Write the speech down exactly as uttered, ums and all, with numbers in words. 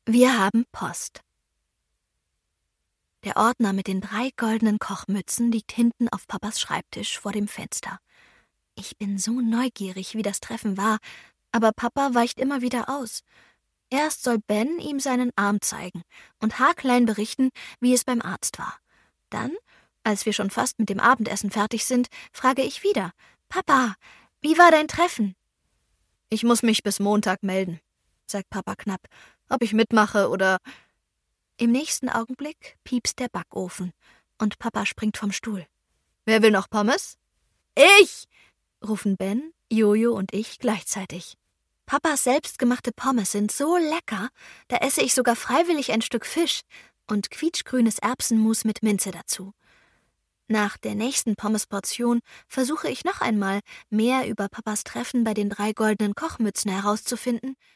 Wir haben Post. Der Ordner mit den drei goldenen Kochmützen liegt hinten auf Papas Schreibtisch vor dem Fenster. Ich bin so neugierig, wie das Treffen war, aber Papa weicht immer wieder aus. Erst soll Ben ihm seinen Arm zeigen und haarklein berichten, wie es beim Arzt war. Dann, als wir schon fast mit dem Abendessen fertig sind, frage ich wieder: »Papa, wie war dein Treffen?« »Ich muss mich bis Montag melden«, sagt Papa knapp, »ob ich mitmache oder...« Im nächsten Augenblick piepst der Backofen und Papa springt vom Stuhl. »Wer will noch Pommes?« »Ich!« rufen Ben, Jojo und ich gleichzeitig. Papas selbstgemachte Pommes sind so lecker, da esse ich sogar freiwillig ein Stück Fisch und quietschgrünes Erbsenmus mit Minze dazu. Nach der nächsten Pommesportion versuche ich noch einmal, mehr über Papas Treffen bei den drei goldenen Kochmützen herauszufinden